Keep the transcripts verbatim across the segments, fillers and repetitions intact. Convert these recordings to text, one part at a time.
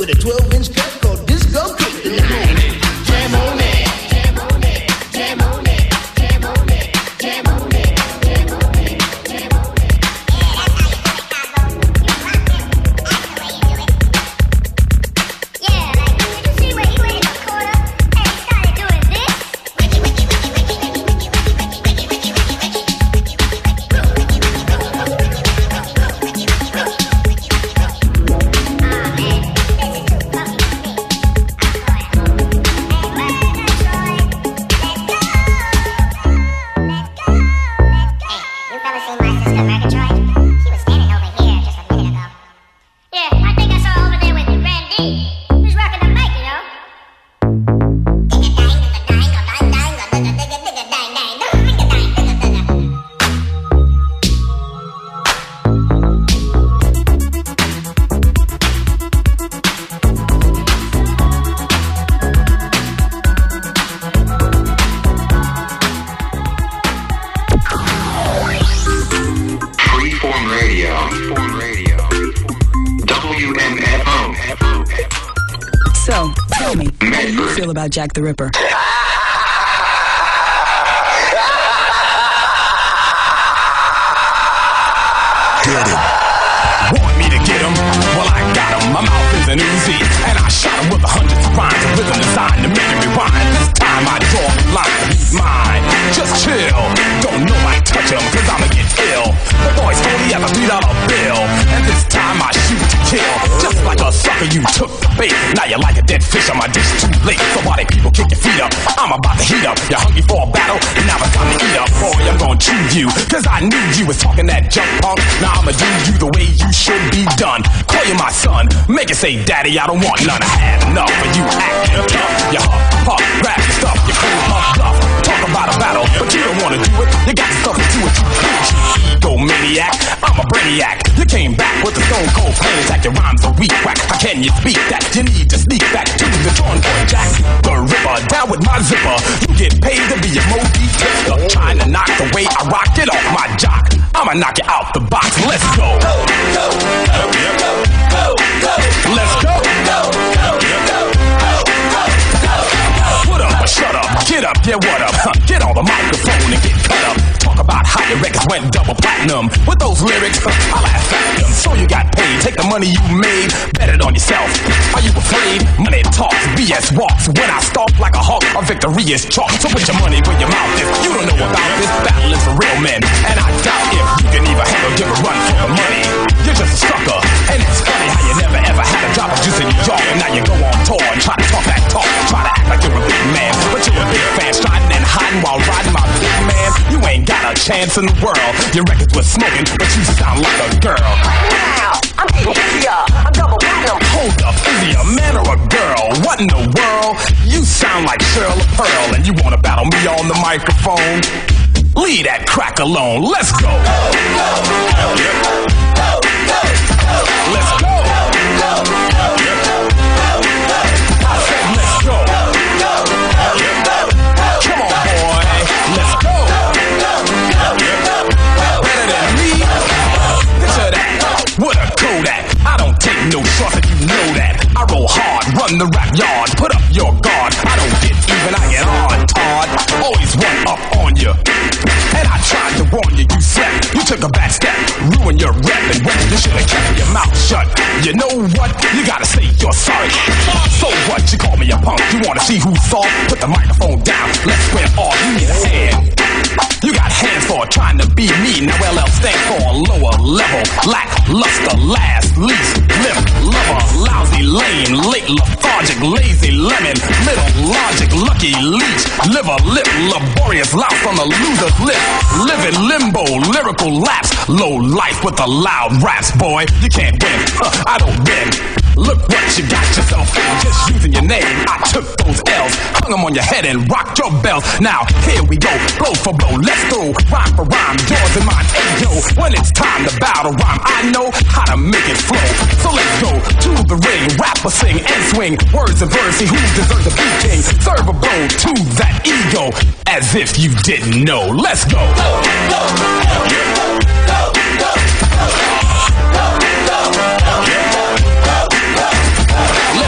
with a twelve inch cut called Disco Kick the Night. Jam on it, jam on it, jam on it, jam on it, jam on it, jam on it, jam on it. Yeah, that's how you do it, Cosmo. You rock it. Yeah, like, did you see where he went in the corner and he started doing this? Wiki, wiki, wiki, wiki, wiki, wiki, wiki, wiki, wiki, wiki, wiki, about Jack the Ripper. Get him. Want me to get him? Well, I got him. My mouth is an Uzi, and I shot him with a hundred rhymes of rhythm designed to make him rewind. This time I draw the line. He's mine. Just chill. Don't know I touch him, cause I'ma get ill. The boy's only at a three dollar bill, and this time I shoot to kill. Just like a sucker, you took the bait. Now you're like a dead fish on my dish, too late. So why they people kick your feet up? I'm about to heat up. You're hungry for a battle, and now it's time to eat up. Boy, I'm gonna chew you, cause I knew you was talking that junk punk. Now I'ma do you the way you should be done. Call you my son, make it say daddy, I don't want none. I had enough of you acting tough. You huff, puff, grab your stuff, you cool, huff, bluff. Talk about a battle, but you don't wanna do it. You got yourself into it, you fool, you egomaniac. I'm a brainiac. You came back with the stone cold plain attack. Your rhymes are weak whack. How can you speak that? You need to sneak back to the drawing board, Jack the Ripper. Down with my zipper. You get paid to be a Moby Tipster. Trying to knock the way I rock it off my jock. I'ma knock you out the box. Let's go. Go, go, go, go, go, go. Let's go. Go, go, go, go, go, go. Put up or shut up. Get up, yeah, what up? Huh, get on the microphone and get cut up. Talk about how your records went double platinum. With those lyrics, huh, I laugh at them. So you got paid. Take the money you made. Bet it on yourself. Are you afraid? Money talks, B S walks. When I stalk like a hawk, a victory is chalk. So put your money where your mouth is. You don't know about this. Battle is for real men. And I doubt if you can even handle give a run for the money. You're just a sucker. And it's funny how you never ever had a drop of juice in your jaw. And now you go on tour and try to talk that talk. Try to act like you're a big man. But you're a big fan. Striding and hiding while riding my big man. You ain't got a chance in the world. Your records were smoking, but you sound like a girl. Now, I'm getting here. I'm double platinum. Hold up, is he a man or a girl? What in the world? You sound like Cheryl Pearl, and you wanna battle me on the microphone? Leave that crack alone. Let's go. Go, go, go, go, go, go, go. Let's go. Go, go, go, go, go, go. I said let's go. Go, go, go, go, go. Come on, boy. Let's go. Go, go, go, go, go. Better than me. Picture that. With a Kodak. I don't take no shots if you know that. I roll hard, run the rap yard. Put up your guard. I don't get even, I get on, Todd. Always one up on you. And I tried to warn you, you slept. You took a bad step, ruined your rep. And when you should have kept your mouth shut. You know what? You gotta say you're sorry. So what? You call me a punk. You wanna see who's soft? Put the microphone down. Let's square off. You need a hand. You got hands for trying to be me. Now L L stands for a lower level. Lackluster, last, least, limp, lover, lousy, lame, late, lethargic, lazy, lemon, middle, logic, lucky, leech, liver, lip, laborious, louse on the loser's lip, live in limbo, lyrical lapse, low life with the loud raps, boy, you can't win, huh, I don't win. Look what you got yourself in, just using your name. I took those L's, hung them on your head and rocked your bells. Now, here we go, blow for blow, let's go, rhyme for rhyme, yours and mine, hey yo. When it's time to battle rhyme, I know how to make it flow. So let's go to the ring, rap or sing and swing, words and verse, see who deserves to be king. Serve a blow to that ego, as if you didn't know. Let's go. Go, go, go, go, go, go, go, go, go, go, go, go.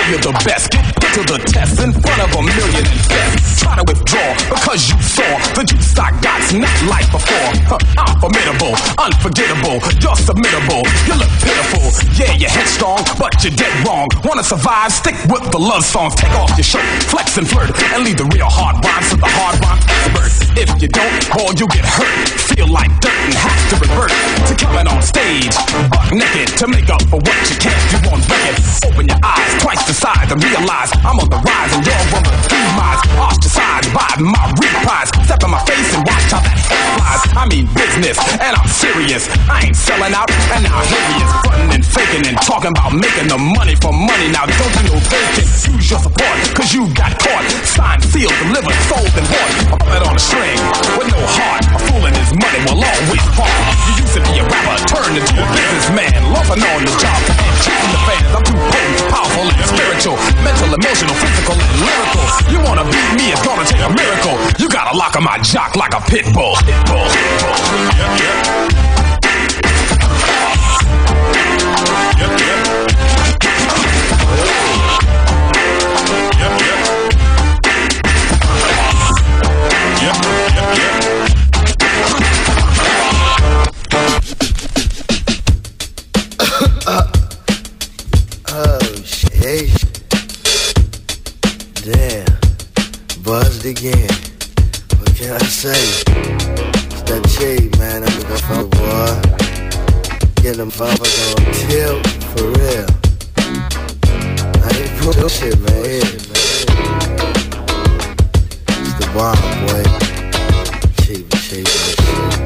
you're the best. Get put to the test in front of a million invest. Try to withdraw because you saw the juice I got's not like before. Huh, I'm formidable, unforgettable, you're submittable, you look pitiful. Yeah, you're headstrong, but you're dead wrong. Wanna survive? Stick with the love songs. Take off your shirt, flex and flirt, and leave the real hard rhymes to the hard rhyme expert. If you don't, boy, you get hurt. Feel like dirt and have to revert to coming on stage, buck naked, to make up for what you can't do on record. Open your eyes twice the size and realize I'm on the rise and you're on the demise. Ostracized by my reprise. Step in my face and watch how that head flies. I mean business, and I'm serious. I ain't selling out, and now here he is frontin' and faking and talking about making the money for money. Now don't do no faking. Use your support, cause you got caught. Signed, sealed, delivered, sold, and bought. A bullet on a string with no heart. A fool in his money will always fall. You used to be a rapper, turned into a businessman. Loving on the job and cheating the fans. I'm too potent, powerful, and spiritual. Mental, emotional, physical, and lyrical. You wanna beat me, it's gonna take a miracle. You gotta lock on my jock like a pit bull. Pit bull. Yep, yep. Yep, yep. Yep, yep. Yep, yep, yep. uh, oh, shit. Damn. Buzzed again. What can I say? It's that shade, man. I'm looking for boy. Get them motherfuckers on tilt for real. I ain't put this shit, man. It's the bomb, boy. Cheap, cheap, cheap.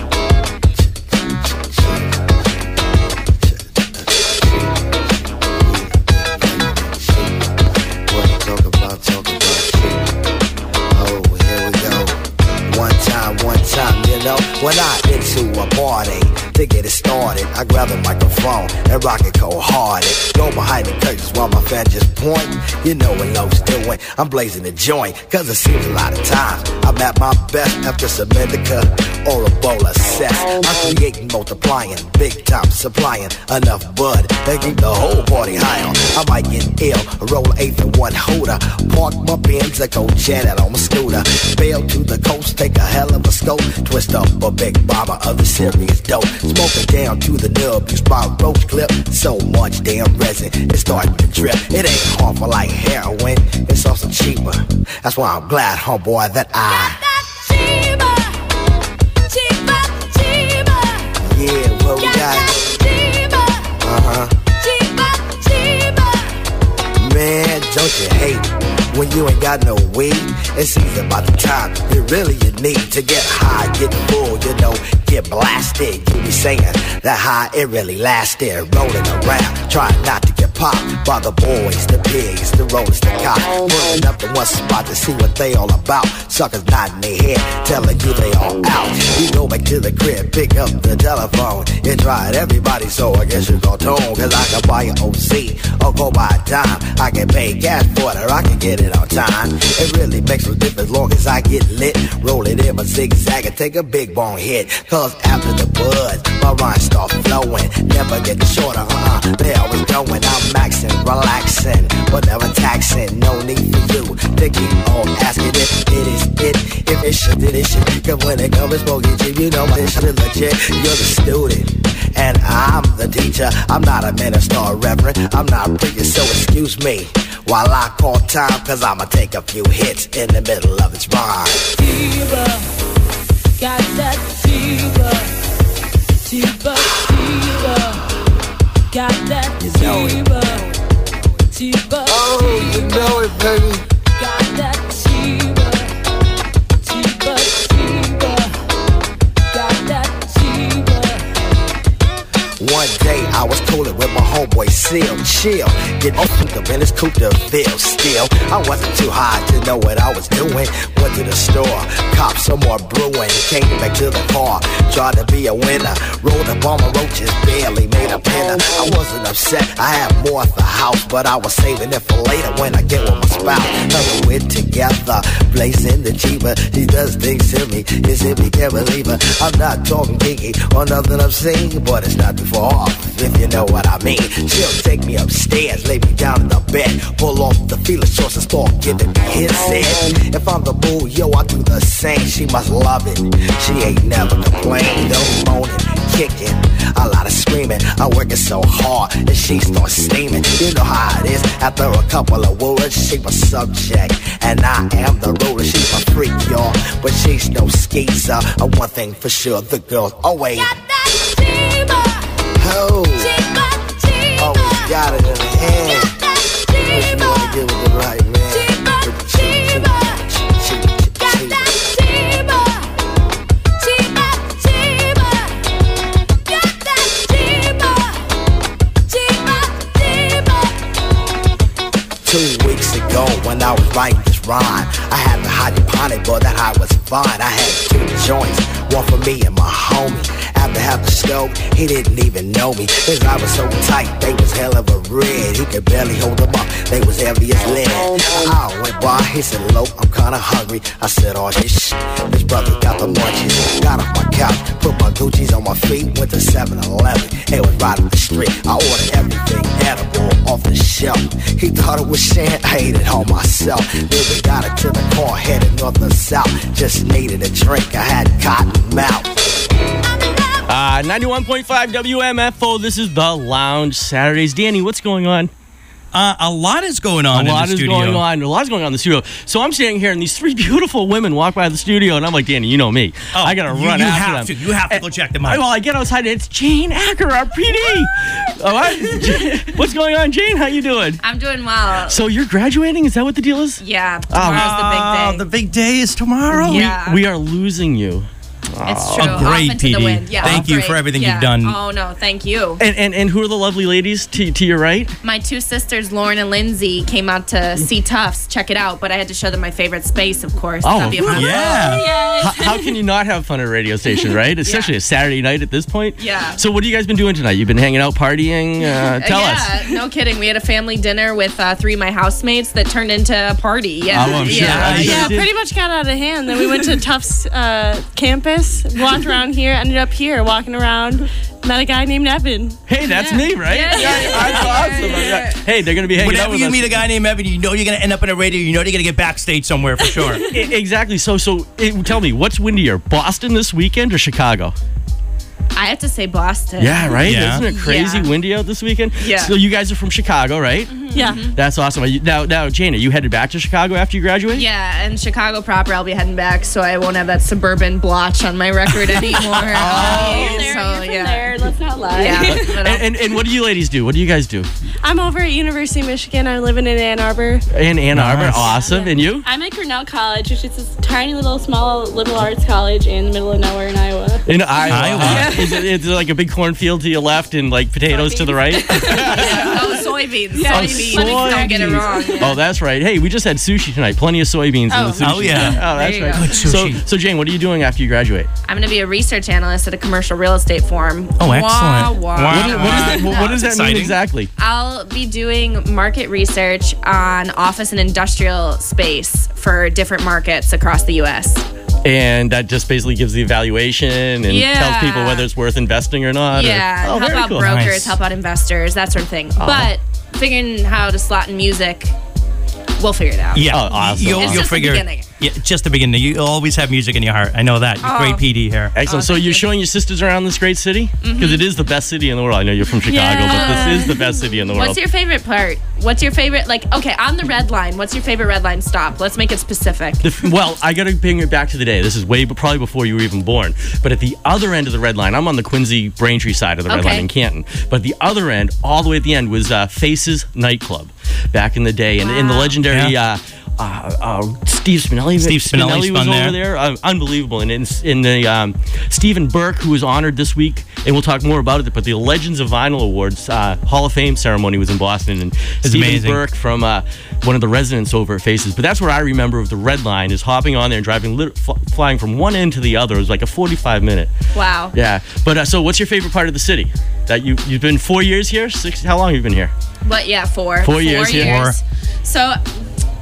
When I into a party, to get it started, I grab the microphone and rock it cold hearted. Go behind the curtains while my fans just point. You know what love's doing. I'm blazing the joint, cause it seems a lot of times I'm at my best after Semitica or a bowl of cess. I'm creating, multiplying, big time supplying enough bud to keep the whole party high on. I might get ill, roll an eighth and one holder, park my Benz and go jet out on my scooter. Bail to the coast, take a hell of a scope, twist up a big bomber of the serious dope. Smoking down to the nub, use my roach clip. So much damn resin, it's starting to drip. It ain't harmful like heroin, it's also cheaper. That's why I'm glad, homeboy, that I cheaper, cheaper, cheaper. Yeah, what we got? Cheaper, uh-huh. cheaper, cheaper. Man, don't you hate when you ain't got no weed? It's easy by the time you really you need to get high, get full, you know, get blasted. You be saying that high, it really lasted. Rolling around, trying not to get popped by the boys, the pigs, the rollers, the cops. Pulling up to one spot to see what they all about. Suckers nodding their head, telling you they all out. You go back to the crib, pick up the telephone. You tried everybody, so I guess you go tone. Cause I can buy an O C or go buy a dime. I can pay cash for it or I can get it on time. It really makes no difference long as I get lit. Roll it in my zigzag and take a big bone hit. Cause after the buzz, my rhymes start flowing. Never get shorter, uh-uh, they always going. I'm maxing, relaxing, but never taxing. No need for you to keep on asking if it is it. If it should, then it should. Cause when it comes to smoking cheap, you know this shit legit. You're the student, and I'm the teacher. I'm not a minister or reverend, I'm not preaching, so excuse me while I call time, cause I'ma take a few hits in the middle of its rhyme. Fever, got that fever, fever, fever, got that fever, fever. Oh, you know it, baby. Got that fever, fever, fever, got that fever. One day I was coolin' with my homeboy Seal, chill. Get open the Venice Coupe de Ville. Still, I wasn't too high to know what I was doing. Went to the store, copped some more brewing. Came back to the car, tried to be a winner. Rolled up on my roaches, barely made a pinner. I wasn't upset, I had more at the house, but I was saving it for later when I get with my spouse. Her we're together, blazing the Jeeper. She does things to me, as if you can't believe her. I'm not talking kinky or nothing obscene, but it's not too far off, if you know what I mean. She'll take me upstairs, lay me down in the bed, pull off the feeling shorts and start giving me hisses. If I'm the boo, yo, I do the same. She must love it. She ain't never complained, no moaning, kicking, a lot of screaming. I'm working so hard and she starts steaming. You know how it is. After a couple of words, she my subject, and I am the ruler. She's my freak, y'all, but she's no skeezer. Uh, one thing for sure, the girl's always Got that fever, oh, fever, fever. always got it in her hand. Got that If you wanna fever, get with the right man, fever, with the cheek, fever. cheek, cheek, cheek, Got cheek. that fever, fever, fever. Got that fever, fever, fever. Two weeks ago when I was writing this rhyme, I had the hydroponic, but that high was fine. I had two joints, one for me and my homie. After half the scope, he didn't even know me. His eyes were so tight, they was hell of a red. He could barely hold them up, they was heavy as lead. An hour went by, he said, "Lope, I'm kinda hungry." I said, "Oh, this shit, this brother got the munchies." Got off my couch, put my Gucci's on my feet, went to seven eleven. It was right up the street. I ordered everything edible off the shelf. He thought it was shit, I ate it all myself. Then we got it to the car, headed north and south. Just needed a drink, I had cotton mouth. Uh, ninety-one point five W M F O, this is The Lounge Saturdays. Danny, what's going on? Uh, a lot is going on A in lot the is studio. going on. A lot is going on in the studio. So I'm standing here, and these three beautiful women walk by the studio, and I'm like, Danny, you know me. Oh, I gotta you, run you after have them. to. You have to go check them I, out. well, I get outside, and it's Jane Acker, our P D. All right, what's going on, Jane? How you doing? I'm doing well. So you're graduating? Is that what the deal is? Yeah, tomorrow's Oh, the the big day. big day is tomorrow. Yeah. We are losing you. It's true. Oh, great, Off into P D. the wind. Yeah, Thank you great. for everything Yeah. you've done. Oh no, thank you. And, and and who are the lovely ladies to, to your right? My two sisters, Lauren and Lindsay, came out to see Tufts, check it out, but I had to show them my favorite space, of course. Oh, That'd be a fun- Yeah. How, how can you not have fun at a radio station, right? Especially a Saturday night at this point. Yeah. So what have you guys been doing tonight? You've been hanging out, partying? Uh, tell yeah, us. no kidding. We had a family dinner with uh, three of my housemates that turned into a party. Yeah, Oh, I'm sure. yeah, I- yeah. Yeah, did- pretty much got out of hand. Then we went to Tufts uh, campus, walked around here, ended up here, walking around, met a guy named Evan. Hey, that's Yeah. me, right? Yeah, yeah, that's yeah, awesome. yeah, yeah. Hey, they're going to be hanging out Whenever with you us. meet a guy named Evan, you know you're going to end up in a radio. You know you're going to get backstage somewhere for sure. I- exactly. So, so it, tell me, what's windier, Boston this weekend or Chicago? I have to say Boston. Yeah, right? Yeah. Isn't it crazy Yeah. windy out this weekend? Yeah. So you guys are from Chicago, right? Yeah. That's awesome. Are you, now, now, Jane, are you headed back to Chicago after you graduate? Yeah, and Chicago proper, I'll be heading back, so I won't have that suburban blotch on my record anymore. oh, You're there, so you're from yeah, there. Let's not lie. yeah. but And, I'll- and, and what do you ladies do? What do you guys do? I'm over at University of Michigan. I'm living in Ann Arbor. In Ann Arbor? Nice. Awesome. And you? I'm at Grinnell College, which is this tiny little small liberal arts college in the middle of nowhere in Iowa. In Iowa. Iowa. Is it, is it like a big cornfield to your left and like potatoes to the right? yeah. Oh, soybeans. Yeah. soybeans. Oh, Don't get it wrong. Yeah. Oh, that's right. Hey, we just had sushi tonight. Plenty of soybeans in Oh. the sushi. Oh, yeah. Oh, that's There you right. go. Good sushi. So, so Jane, what are you doing after you graduate? I'm going to be a research analyst at a commercial real estate firm. Oh, excellent. Wah, wah, Wow. What, is- what, is that, what, what does that That's mean exciting. exactly? I'll be doing market research on office and industrial space for different markets across the U S. And that just basically gives the evaluation and Yeah. tells people whether it's worth investing or not. or- Yeah, oh, help very out cool. brokers, Nice. help out investors, that sort of thing. But figuring how to slot in music, we'll figure it out. Oh, Yeah, awesome. You'll, It's you'll just the figure. beginning. Yeah, just the beginning. You always have music in your heart. I know that. You're Oh. Great P D here. Excellent. Oh, so thank you're you. showing your sisters around this great city? Because it is the best city in the world. I know you're from Chicago, Yeah. but this is the best city in the world. What's your favorite part? What's your favorite, like, okay, on the red line, what's your favorite red line stop? Let's make it specific. The f- well, I got to bring it back to the day. This is way, probably before you were even born. But at the other end of the red line, I'm on the Quincy Braintree side of the red Okay. line in Canton. But the other end, all the way at the end, was uh, Faces nightclub back in the day, and in the Wow. legendary. Yeah. Uh, uh, uh, Steve Spinelli. Steve Spinelli was spun over there. there. Uh, unbelievable. And in, in the um, Stephen Burke, who was honored this week, and we'll talk more about it. But the Legends of Vinyl Awards uh, Hall of Fame ceremony was in Boston, and Stephen amazing. Burke from uh, one of the residents over at Faces. But that's what I remember of the red line is hopping on there and driving, lit- f- flying from one end to the other. It was like a forty-five minute. Wow. Yeah. But uh, so, what's your favorite part of the city? That you you've been four years here. Six? How long have you been here? But yeah, four. Four years, yeah. So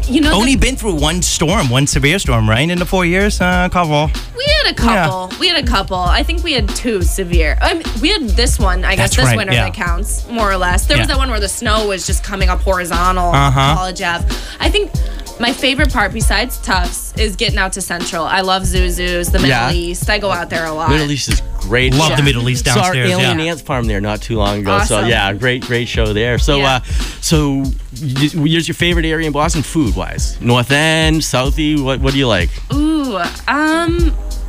You know, Only the- been through one storm, one severe storm, right? In the four years, uh, couple. we had a couple. We had a couple. I think we had two severe. I mean, we had this one. I guess That's this right, winter yeah. that counts more or less. There was Yeah. that one where the snow was just coming up horizontal Uh-huh. on College Ave. I think my favorite part besides Tufts is getting out to Central. I love Zuzu's, the Middle Yeah. East. I go out there a lot. Middle East is great. Love Saw- the Middle East Saw our downstairs, Alien yeah. Ants farm there not too long ago. So Awesome. yeah, great, great show there. So, Yeah. uh, so y- here's your favorite area in Boston, food wise. North End, Southie. What what do you like? Ooh, um,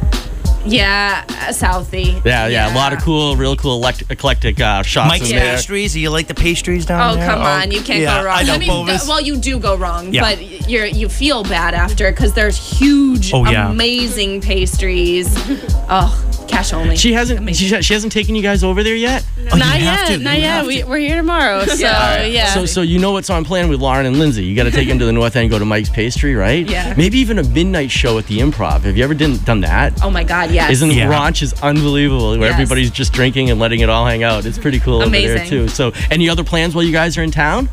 yeah, uh, Southie. Yeah, yeah, a lot of cool, real cool elect- eclectic uh, shops Mike's in there. Pastries. Do you like the pastries down Oh, there? come on, you can't yeah, go wrong. I know, mean, Bovis. th- well, you do go wrong, Yeah. but you're you feel bad after because there's huge, Oh, yeah. amazing pastries. Oh, cash only. She hasn't she, she hasn't taken you guys over there yet? Oh, not you have yet, to, not you yet. have We, to. we're here tomorrow, so Yeah. yeah. So, so you know what's on plan with Lauren and Lindsay. You got to take them to the North End, go to Mike's Pastry, right? Yeah. Maybe even a midnight show at the Improv. Have you ever done, done that? Oh my God, yes. Isn't Yeah. Ranch is unbelievable where Yes. everybody's just drinking and letting it all hang out. It's pretty cool over there Amazing. too. So any other plans while you guys are in town?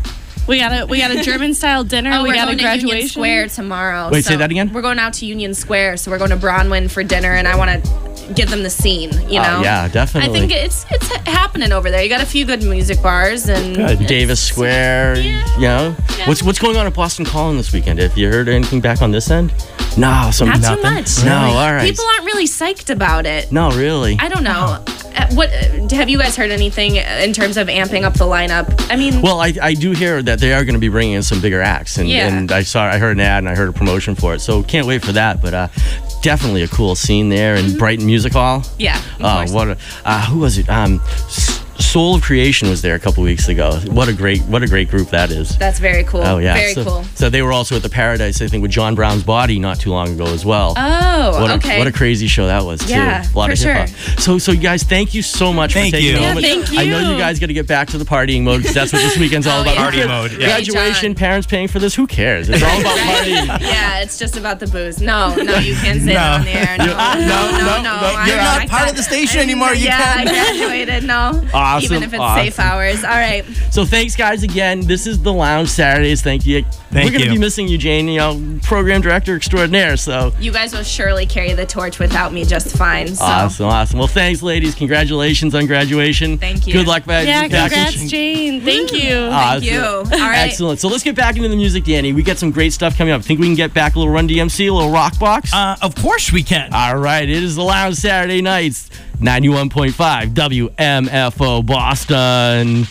we got a we got a German style dinner. Oh, we we're got a going to Union graduation. Square tomorrow. Wait, say so that again? We're going out to Union Square, so we're going to Bronwyn for dinner, and I want to give them the scene. You Oh, know? yeah, definitely. I think it's it's happening over there. You got a few good music bars and Good. Davis Square, Yeah. you know? Yeah. What's what's going on at Boston Calling this weekend? Have you heard anything back on this end? No, some Not nothing. too much. No, all right. People aren't really psyched about it. No, really. I don't know. Uh, What uh, have you guys heard anything in terms of amping up the lineup? I mean, Well, I, I do hear that they are going to be bringing in some bigger acts, and, Yeah. and I saw I heard an ad and I heard a promotion for it, so can't wait for that. But uh, definitely a cool scene there in Brighton Music Hall. yeah. Of Oh, course. what a uh, who was it? Um, S- Soul of Creation was there a couple weeks ago. What a great what a great group that is. That's very cool. Oh yeah, Very so, cool. So they were also at the Paradise, I think, with John Brown's Body not too long ago as well. Oh, what a, okay. What a crazy show that was too. Yeah, a lot for of hip hop. So so you guys, thank you so much Thank for taking you. a Yeah, moment. thank I know you. you guys got to get back to the partying mode because that's what this weekend's all Oh, about. yeah. Who Party cares? mode, yeah. Graduation, Hey, John. parents paying for this. Who cares? It's all about partying. Yeah, it's just about the booze. No, no, you can't say No. that on the air. No, no, no, no. no, I- you're not I part got- of the station I- anymore, you yeah, can't. I graduated. No, Awesome, even if it's awesome. safe hours. All right. So thanks, guys, again. This is the Lounge Saturdays. Thank you. Thank We're going to you. be missing you, Jane. You know, program director extraordinaire. So You guys will surely carry the torch without me just fine. So. awesome, awesome. Well, thanks, ladies. Congratulations on graduation. Thank you. Good luck, back. Yeah, back- congrats, Jane. Thank you. Awesome. you. All right. Excellent. So let's get back into the music, Danny. We got some great stuff coming up. Think we can get back a little Run D M C, a little rock box? Uh, of course we can. All right. It is the Lounge Saturday nights, ninety-one point five W M F O Boston.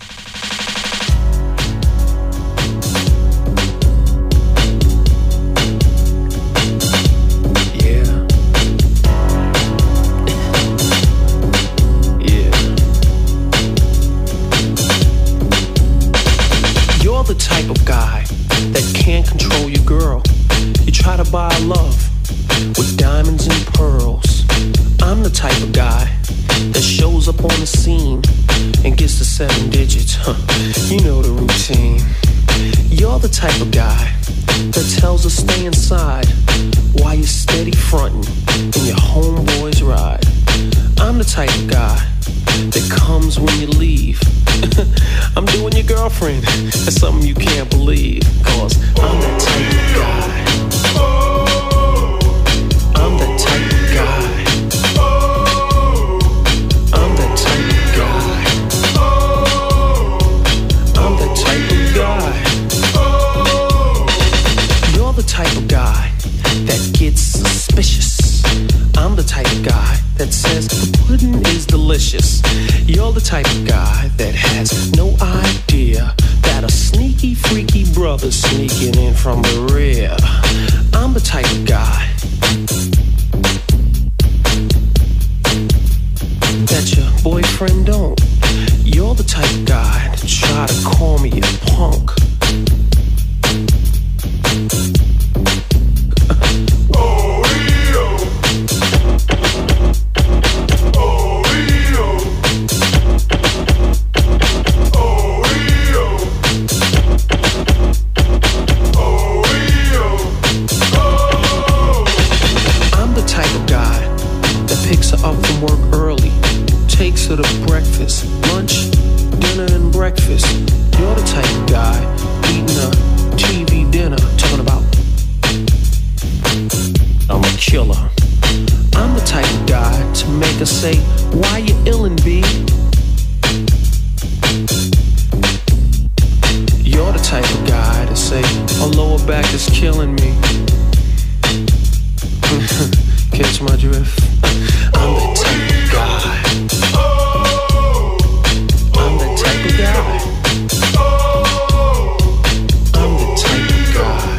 Yeah. Yeah. You're the type of guy that can't control your girl. You try to buy love with diamonds and pearls. I'm the type of guy that shows up on the scene and gets the seven digits. Huh. You know the routine. You're the type of guy that tells her stay inside while you're steady frontin' in your homeboy's ride. I'm the type of guy that comes when you leave. I'm doing your girlfriend. That's something you can't believe. Cause I'm that type of guy. I'm that type of guy. I'm that type of guy. I'm that type of guy. You're the type of guy that gets suspicious. I'm the type of guy that says the pudding is delicious. You're the type of guy that has no idea that a sneaky, freaky brother's sneaking in from the rear. I'm the type of guy that your boyfriend don't. You're the type of guy to try to call me a punk. I'm the type of guy that picks her up from work early, takes her to breakfast, lunch, dinner, and breakfast. You're the type of guy eating her back is killing me. Catch my drift. I'm the type of guy. I'm the type of guy. I'm the type of guy.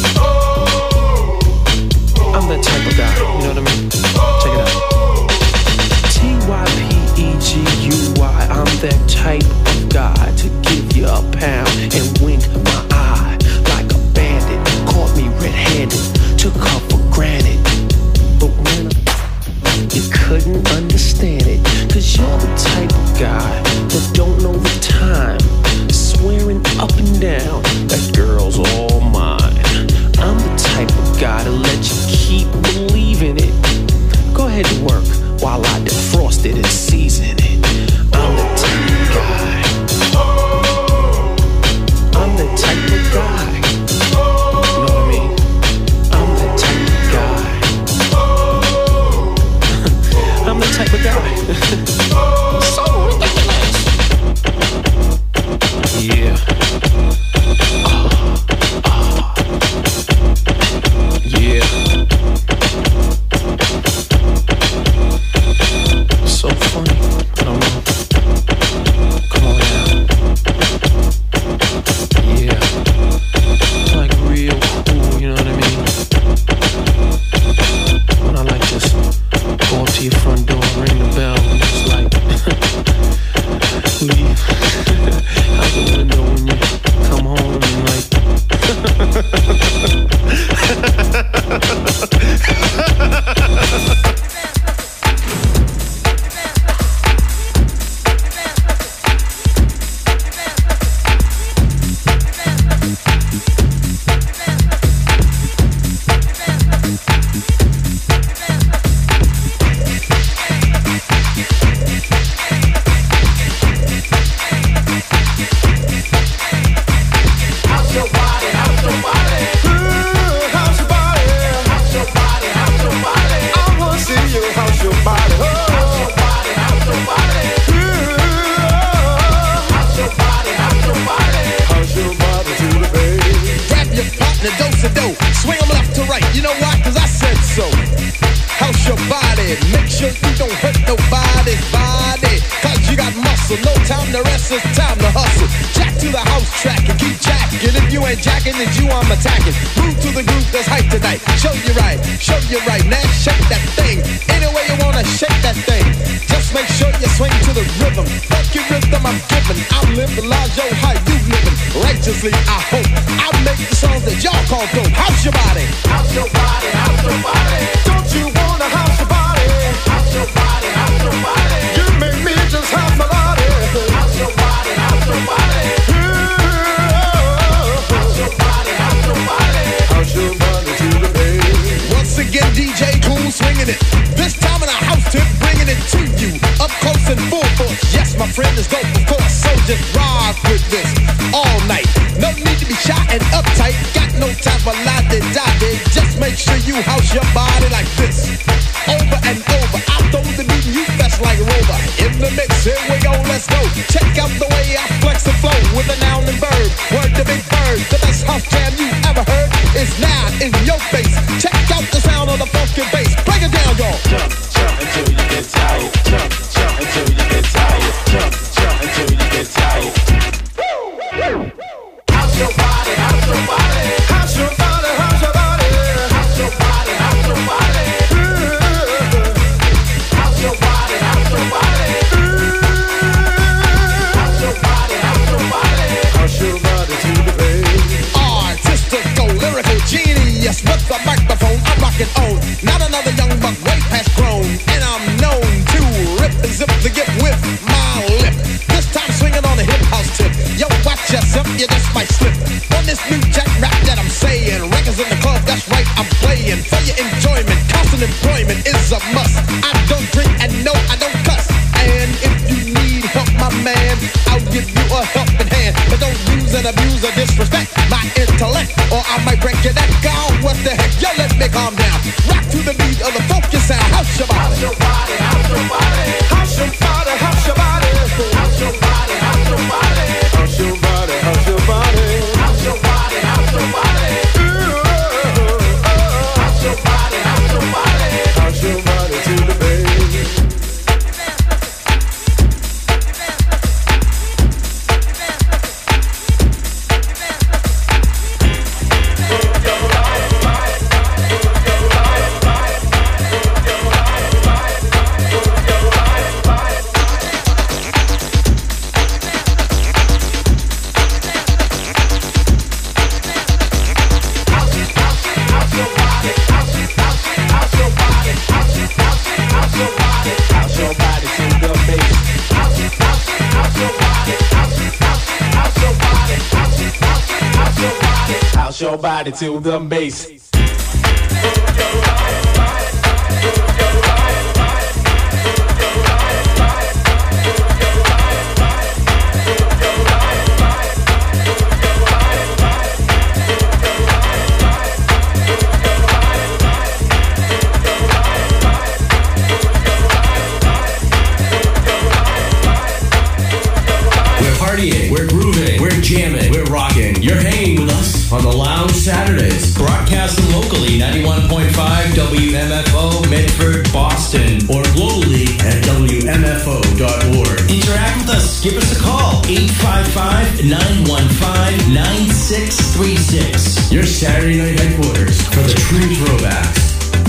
I'm the type of guy. You know what I mean? Check it out. T Y P E G U Y. I'm that type of guy to give you a pound and wink my eye like a bandit. Caught me red-handed, took her for granted. But when I, you couldn't understand it, cause you're the type of guy that don't know the time, swearing up and down that girl's all mine. I'm the type of guy to let you keep believing it. Go ahead and work while I defrost it and season it. I'm the type of guy. I'm the type of guy. You know what I mean? I'm the type of guy. I'm the type of guy. So ridiculous. Yeah. Uh, uh, yeah. So funny. I don't know. Come on now. Yeah. Like real cool, you know what I mean? When I like just go up to your front door and ring the bell and just like leave out the window when you come home and like I hope I make the songs that y'all call dope. House your body. House your body. House your body. Don't you wanna house your body? House your body. House your body. You make me just house my body. House your body. House your body. House your body. House your body. House your body to the bass. Once again, D J Cool swinging it. This time in a house tip, bringing it to you up close and full force. Yes, my friend is dope, of course. So just rock with this all night. No need to be shy and uptight. Got no time for la-di-da-di. Just make sure you house your body like this. Over and over. I throw the beat and you fast like a rover. In the mix, here we go, let's go. Check out the way I flex and flow with a noun and verb. Word to Big Bird. The best house jam you ever heard is now in your face. Check out the sound of the funky bass. Break it down, y'all. Jump, jump until you get tired. Jump, jump until you get tired. Jump, jump until you get tired. House your body, house your body. House your body, house your body. House your body, house your body. House your body, house your body. House your body, house your body. House your body to the bass. Artistical, lyrical genius with the microphone I'm rocking on. Not another young buck way past grown. And I'm known to rip and zip the gift with my lip. This time swinging on a hip house tip. Yo, watch yourself, you just might slip. On this new jack rap that I'm saying. Records in the club, that's right, I'm playing. For your enjoyment, constant employment is a must. I don't drink and no, I don't cuss. And if you need help, my man, I'll give you a helping hand. But don't use and abuse or disrespect my intellect, or I might break your neck. God, what the heck? Yo, let me calm down. Rock to the beat of the funky sound. House your body. House your body, house your body. House your body, house your body. House your body, house your body. House your body, house your body. House your body, house your body. your body to the bass. We're grooving, we're jamming, we're rocking. You're hanging with us on the Lounge Saturdays. Broadcasting locally, ninety-one point five W M F O, Medford, Boston. Or globally at W M F O dot org. Interact with us. Give us a call. eight five five, nine one five, nine six three six. Your Saturday night headquarters for the true throwbacks.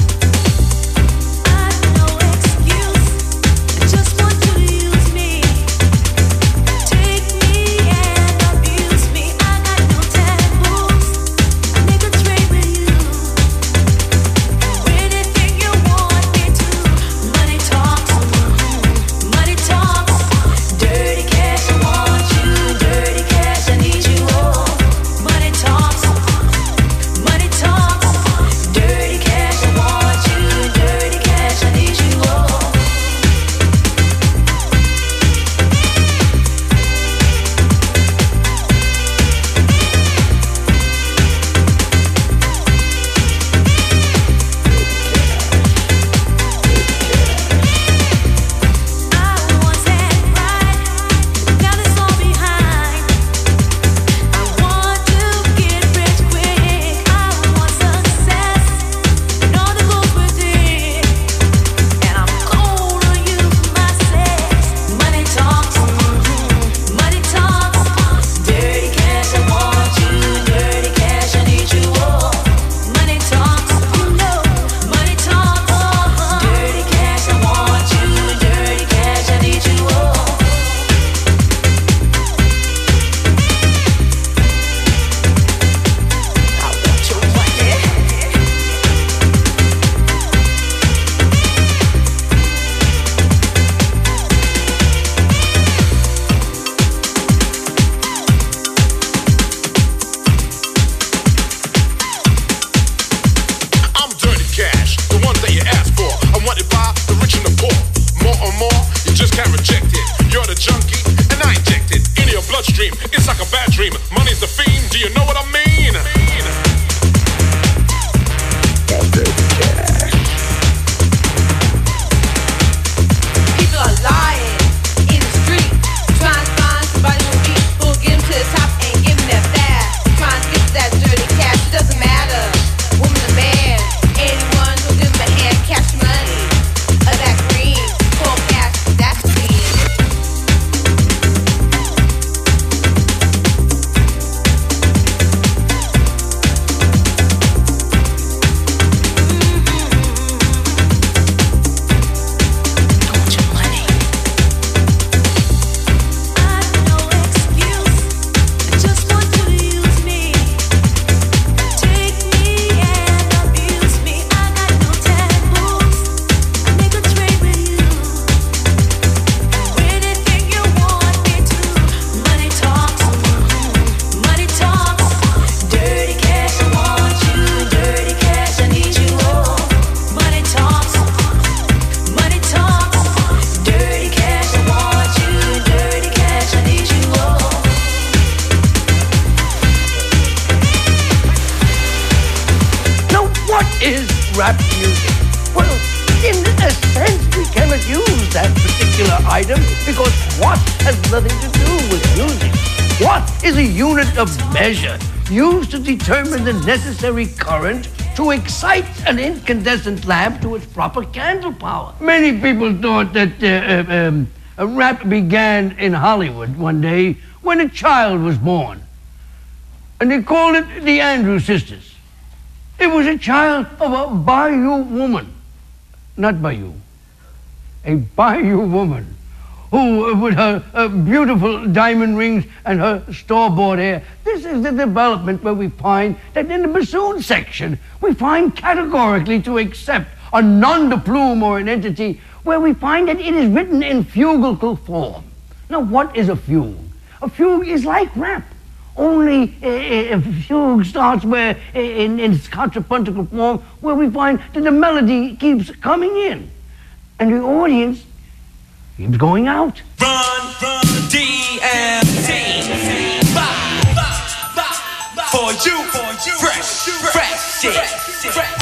rap music? Well, in a sense, we cannot use that particular item because what has nothing to do with music? What is a unit of measure used to determine the necessary current to excite an incandescent lamp to its proper candle power? Many people thought that uh, um, a rap began in Hollywood one day when a child was born. And they called it the Andrews Sisters. It was a child of a bayou woman. Not bayou. A bayou woman who, with her uh, beautiful diamond rings and her store-bought hair. This is the development where we find that in the bassoon section, we find categorically to accept a nom de plume or an entity where we find that it is written in fugal form. Now, what is a fugue? A fugue is like rap. only a, a fugue starts where in, in its contrapuntal form, where we find that the melody keeps coming in, and the audience keeps going out. Run, run, D M C. Bye, bye, bye, bye. For you, for you, fresh, fresh shit. Fresh, fresh.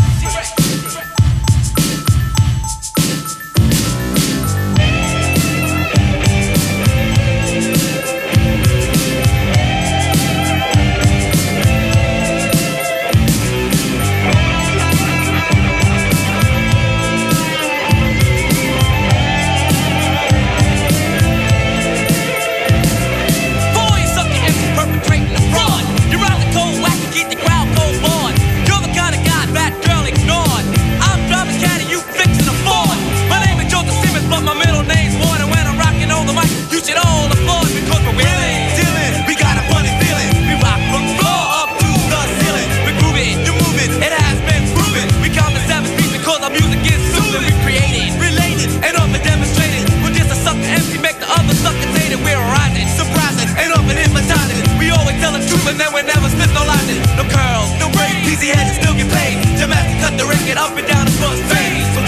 And then we never slip no lightning, no curls, no braids. Easy heads still get paid. Jamaica cut the record up and down the bus fade. So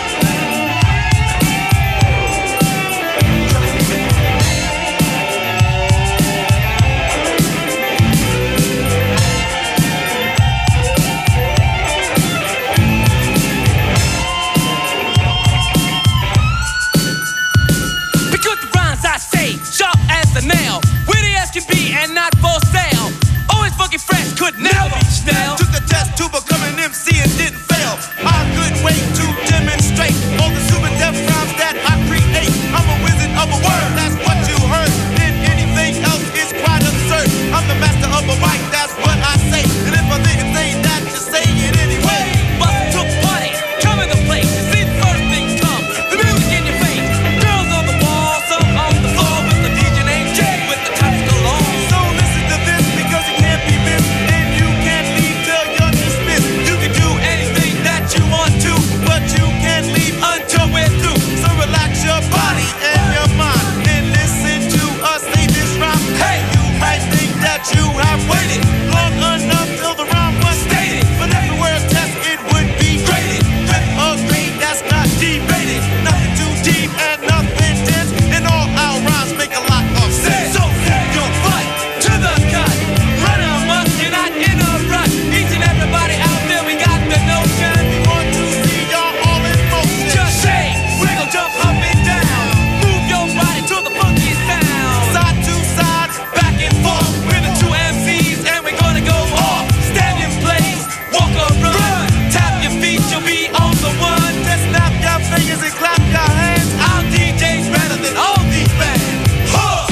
because the rhymes I say, sharp as a nail, witty as can be and not for sale. Always fucking fresh, could never be snail. Took the test to become an M C and didn't fail. I couldn't wait to demonstrate all the super death rhymes that I create. I'm a wizard of a word, that's what you heard. And anything else is quite absurd. I'm the master of a mic, that's what I say. And if I didn't say that, just say it anyway. Bust took party, come in the place. You see the first thing come, the music in your face. Girls on the wall, some on the floor with the D J named Jay with the touch galore. So listen to this because it can't be missed. And you can't leave till you're dismissed. You can do anything that you want to, but you can't leave until we're through. So relax your body and your mind and listen to us say this rhyme. Hey, you might think that you have waited long enough till the rhyme was stated, but if it were a test, it would be graded. With a grade that's not debated, nothing too deep and nothing dense, and all our rhymes make a lot of sense. So put your butt to the cut, run amok, you're not in a rut. Each and everybody out there, we got the notion. We want to see y'all all in motion. Just shake, wiggle, jump up and down, move your body to the funky sound. Side to side, back and forth, we're the two M Cs and we're gonna go off. Stand in place, walk or run, tap your feet, you'll be on the one. Just snap your fingers and clap your hands. Our D J's better than all these bands. Huh.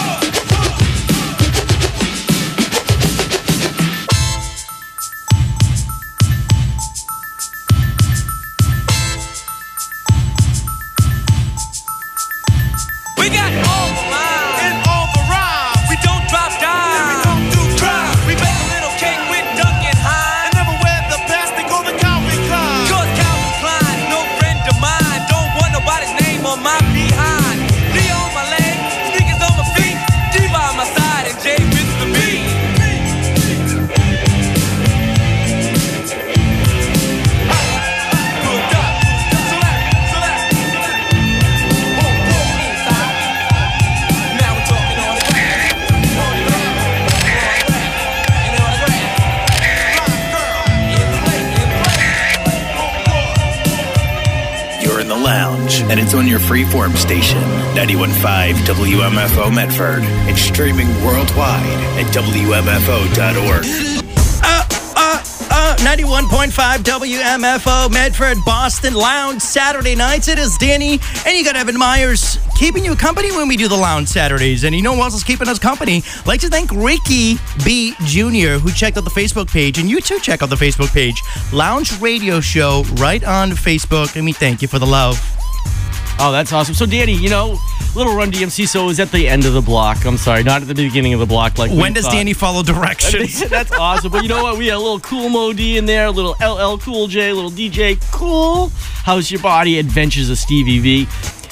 We got all the lines and all the rhymes. We don't drop dimes and we don't do crime. We make a little cake with Duncan Hines and never wear the pants, they call the Calvin Klein. Cause Calvin Klein, no friend of mine. Don't want nobody's name on my behind. Knee on my leg, sneakers on my feet, G by my side and J fits the beat. Hooked up, so that, so that, oh, oh, inside. Now we're talking on the ground, on the ground, on the ground, and on the ground. Fly girl, in the place, in the place. You're in the lounge, and it's on your freeform station, ninety-one point five W M F O Medford. It's streaming worldwide at W M F O dot org. Uh, uh, uh, ninety-one point five W M F O Medford, Boston Lounge Saturday nights. It is Danny, and you got Evan Myers keeping you company when we do the Lounge Saturdays. And you know who else is keeping us company? I'd like to thank Ricky B. Junior, who checked out the Facebook page, and you too check out the Facebook page. Lounge Radio Show right on Facebook, and we thank you for the love. Oh, that's awesome. So, Danny, you know, Little Run D M C, so it was at the end of the block. I'm sorry, not at the beginning of the block. Like when does thought. Danny follow directions? That's awesome. But you know what? We had a little Cool Mo D in there, a little L L Cool J, a little D J Cool. How's Your Body? Adventures of Stevie V.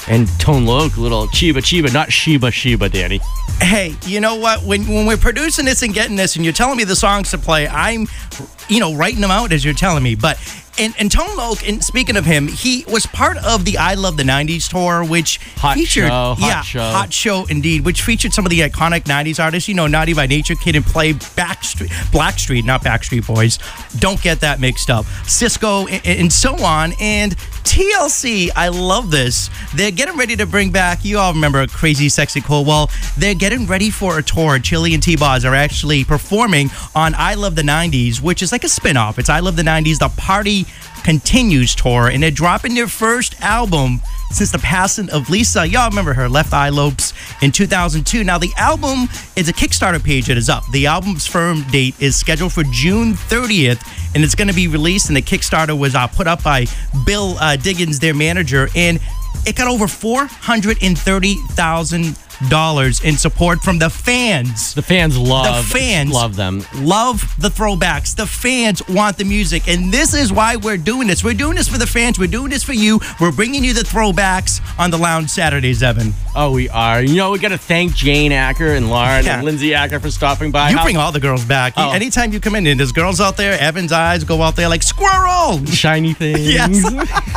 And Tone Loc, little Chiba Chiba, not Shiba Shiba, Danny. Hey, you know what? When when we're producing this and getting this, and you're telling me the songs to play, I'm, you know, writing them out as you're telling me. But and, and Tone Loc, and speaking of him, he was part of the I Love the nineties tour, which Hot featured show, hot yeah, show. hot show indeed, which featured some of the iconic nineties artists. You know, Naughty by Nature, Kid and Play, Backstreet, Blackstreet, not Backstreet Boys. Don't get that mixed up. Cisco and, and so on. And T L C, I love this. They're getting ready to bring back, you all remember Crazy Sexy Cool. Well, they're getting ready for a tour. Chili and T-Boz are actually performing on I Love the nineties, which is like a spin-off. It's I Love the nineties, the Party Continues tour, and they're dropping their first album since the passing of Lisa. Y'all remember her, Left Eye Lopes, in two thousand two. Now, the album is a Kickstarter page that is up. The album's firm date is scheduled for June thirtieth, and it's going to be released, and the Kickstarter was uh, put up by Bill uh, Diggins, their manager, and it got over four hundred thirty thousand dollars in support from the fans. The fans love, the fans love them. Love the throwbacks. The fans want the music, and this is why we're doing this. We're doing this for the fans. We're doing this for you. We're bringing you the throwbacks on the Lounge Saturdays, Evan. Oh, we are. You know, we got to thank Jane Acker and Lauren Yeah. and Lindsay Acker for stopping by. You How- bring all the girls back. Oh. Anytime you come in, and there's girls out there, Evan's eyes go out there like squirrel. Shiny things. Yes.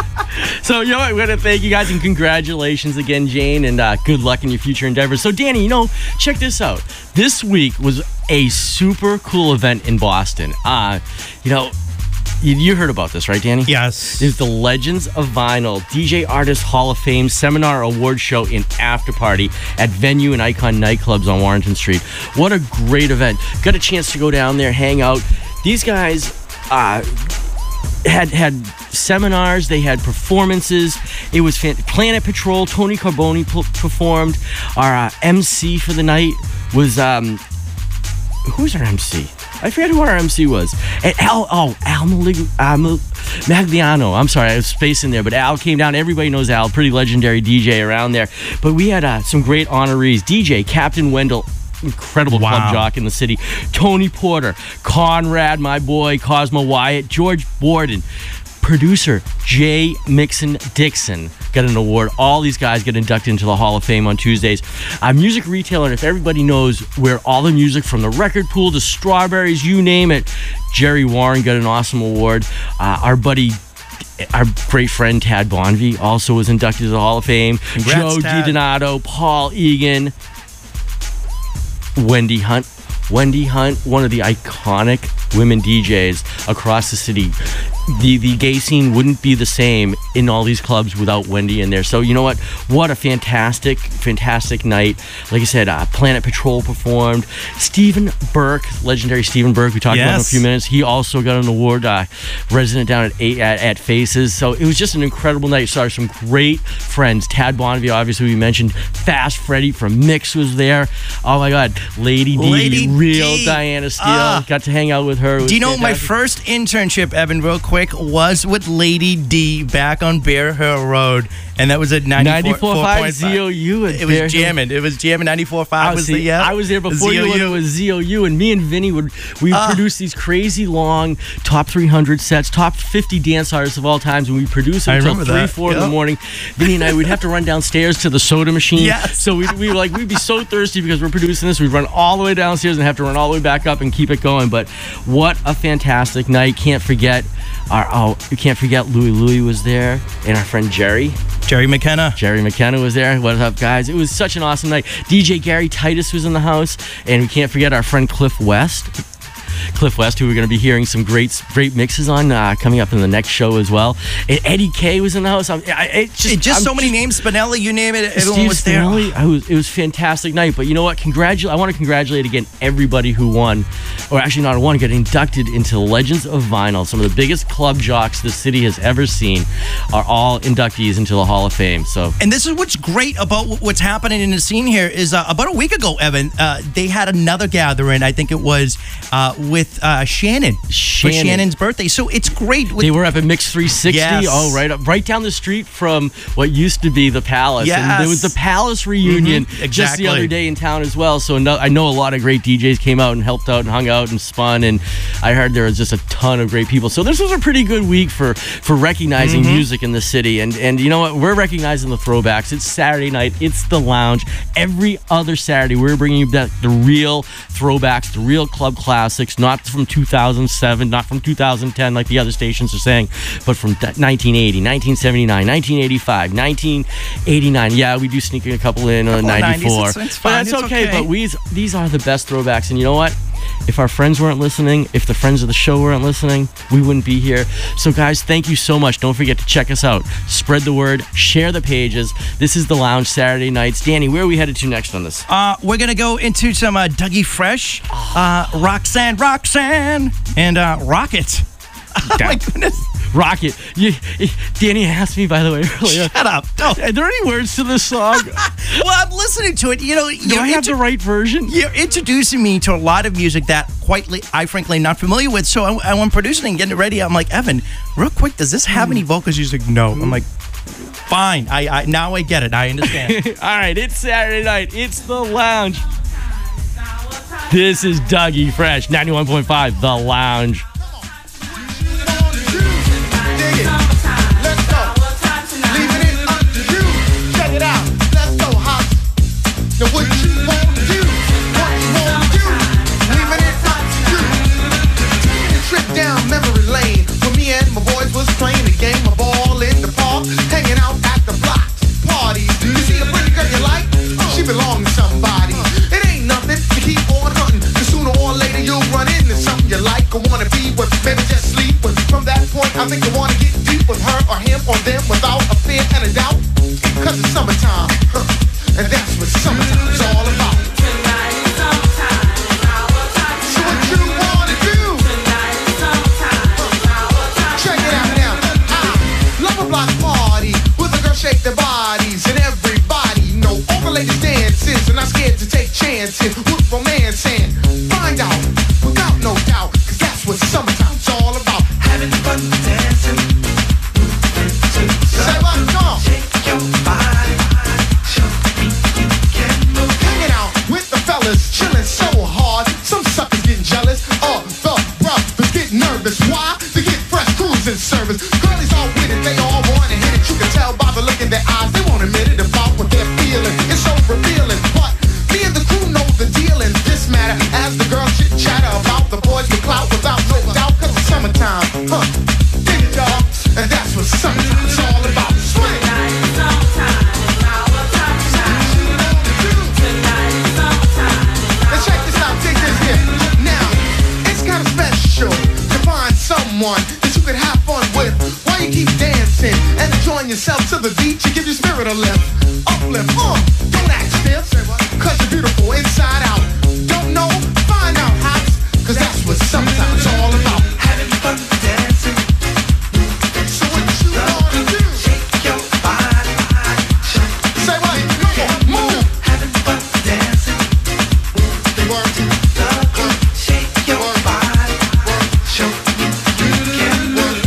So, you know what? We're going to thank you guys and congratulations again, Jane, and uh, good luck in your future endeavors. So, Danny, you know, check this out. This week was a super cool event in Boston. Uh, you know, you, you heard about this, right, Danny? Yes. It's the Legends of Vinyl D J Artist Hall of Fame Seminar Award Show and After Party at Venue and Icon Nightclubs on Warrington Street. What a great event. Got a chance to go down there, hang out. These guys uh, had had seminars, they had performances. It was fan- Planet Patrol, Tony Carboni p- performed. Our uh, M C for the night was, um, who's our M C? I forget who our M C was. And Al, oh, Al Malig- uh, Mal- Magliano. I'm sorry, I was spacing there, but Al came down. Everybody knows Al, pretty legendary D J around there. But we had uh, some great honorees. D J Captain Wendell, incredible Wow. club jock in the city. Tony Porter, Conrad, my boy, Cosmo Wyatt, George Borden, producer Jay Mixon Dixon got an award. All these guys get inducted into the Hall of Fame on Tuesdays. A music retailer, and if everybody knows where all the music from the record pool to Strawberries, you name it, Jerry Warren got an awesome award. Uh, our buddy, our great friend Tad Bonvie also was inducted to the Hall of Fame. Congrats, Joe Tad. DiDonato, Paul Egan, Wendy Hunt. Wendy Hunt, one of the iconic women D Js across the city. The the gay scene wouldn't be the same in all these clubs without Wendy in there. So you know what? What a fantastic, fantastic night. Like I said, uh, Planet Patrol performed. Stephen Burke, legendary Stephen Burke, we talked about him in a Yes. few minutes. He also got an award, uh, resident down at, eight, at at Faces. So it was just an incredible night. Saw some great friends. Tad Bonvie, obviously we mentioned. Fast Freddy from Mix was there. Oh my God, Lady D, Lady real D. Diana Steele. Ah. Got to hang out with her. It was Do you know my fantastic. first internship, Evan, real quick, was with Lady D back on Bear Hill Road, and that was at ninety-four point five Z O U. at It Bear was Hill. jamming. It was jamming. ninety-four point I five was, was see, the yeah. I was there before you when it was Z O U, and me and Vinny would we would Ah. produce these crazy long top three hundred sets, top fifty dance artists of all times, and we produce them I until remember three, that. four in the Yep. morning. Vinny and I, we'd have to run downstairs to the soda machine. Yes. So we'd, we were like we'd be so thirsty because we're producing this. We'd run all the way downstairs and have to run all the way back up and keep it going. But what a fantastic night! Can't forget our oh, you can't forget Louie Louie was there, and our friend Jerry. Jerry McKenna. Jerry McKenna was there. What up, guys? It was such an awesome night. D J Gary Titus was in the house, and we can't forget our friend Cliff West. Cliff West, who we're going to be hearing some great great mixes on uh, coming up in the next show as well. And Eddie K was in the house. I'm, I, it just, It just I'm so many names. Spinelli, you name it. Everyone Steve was there. Spinelli, I was, it was a fantastic night. But you know what? Congratulate. I want to congratulate again everybody who won, or actually not won, got inducted into the Legends of Vinyl. Some of the biggest club jocks the city has ever seen are all inductees into the Hall of Fame. So And this is what's great about wh- what's happening in the scene here is uh, about a week ago, Evan, uh, they had another gathering. I think it was uh, with uh, Shannon, for Shannon. Shannon's birthday. So it's great. With, they were up at Mix three sixty. Yes. Oh, right up, right down the street from what used to be the Palace. And there was Yes. the Palace reunion Mhm, just the other exactly. day in town as well. So no, I know a lot of great D Js came out and helped out and hung out. out and spun, and I heard there was just a ton of great people. So this was a pretty good week for for recognizing Mhm. music in the city. And and you know what? We're recognizing the throwbacks. It's Saturday night. It's the lounge. Every other Saturday, we're bringing you back the real throwbacks, the real club classics, not from two thousand seven, not from two thousand ten like the other stations are saying, but from nineteen eighty, nineteen seventy-nine, nineteen eighty-five, nineteen eighty-nine. Yeah, we do sneak a couple in on Couple of ninety-four. nineties, it's- it's but fine, that's it's okay. okay. But we, these are the best throwbacks. And you know what? If our friends weren't listening, if the friends of the show weren't listening, we wouldn't be here. So, guys, thank you so much. Don't forget to check us out. Spread the word. Share the pages. This is The Lounge Saturday nights. Danny, where are we headed to next on this? Uh, we're going to go into some uh, Dougie Fresh, uh, Roxanne, Roxanne, and uh, Rocket. Oh, my goodness. Rocket. You, Danny asked me, by the way, earlier. Shut up. No. Are there any words to this song? Well, I'm listening to it. You know, Do I have the right version? You're introducing me to a lot of music that quite li- I frankly not familiar with. So I, I, I'm producing and getting it ready. I'm like, Evan, real quick, does this have any vocals? He's like, no. I'm like, fine. I, I now I get it. I understand. All right, it's Saturday night. It's The Lounge. This is Dougie Fresh, ninety-one point five, The Lounge. Check it out. Let's go, hot. Now what you want to do? What you want to do? Leaving it up to you. Taking a trip down memory lane. When me and my boys was playing a game of ball in the park, hanging out at the blocks, parties. You see a pretty girl you like? She belong to somebody. It ain't nothing to keep on hunting. 'Cause sooner or later you'll run into something you like or wanna be with. Maybe just sleep with. From that point, I think you wanna get deep with her or him or them without a fear and a doubt. 'Cause it's summertime, huh? And that's what summertime's all about. So what you wanna do? Check it out now. I love a block party with a girl shake their bodies and everybody know all the ladies dances and not scared to take chances with romance and find out without no doubt. 'Cause that's what summertime's all about. Having fun dancing. Say what? Come on. Shake your body. Hanging out with the fellas, chilling so hard. Some suckers getting jealous of the brothers getting nervous. Why? They get fresh cruising service. Girlies all with it, they all want to hit it. You can tell by the look in their eyes, they won't admit it about what they're feeling. It's so revealing, but me and the crew know the deal in this matter. As the girls chit chatter about the boys with clout without no doubt, 'cause it's summertime, huh? Dig it, y'all, and that's what summertime's all about. Swing. And check this out, dig this here. Now, it's kind of special to find someone that you can have fun with while you keep dancing and enjoying yourself to the beat. You give your spirit a lift, uplift, uh, don't act stiff, 'cause you're beautiful inside out. Don't know? Find out, hots, 'cause that's what summertime's all about. Having fun dancing. So what you wanna do? Shake your body. Say what? Come on, move. Having fun dancing. Work. Shake your body. Show me you can work.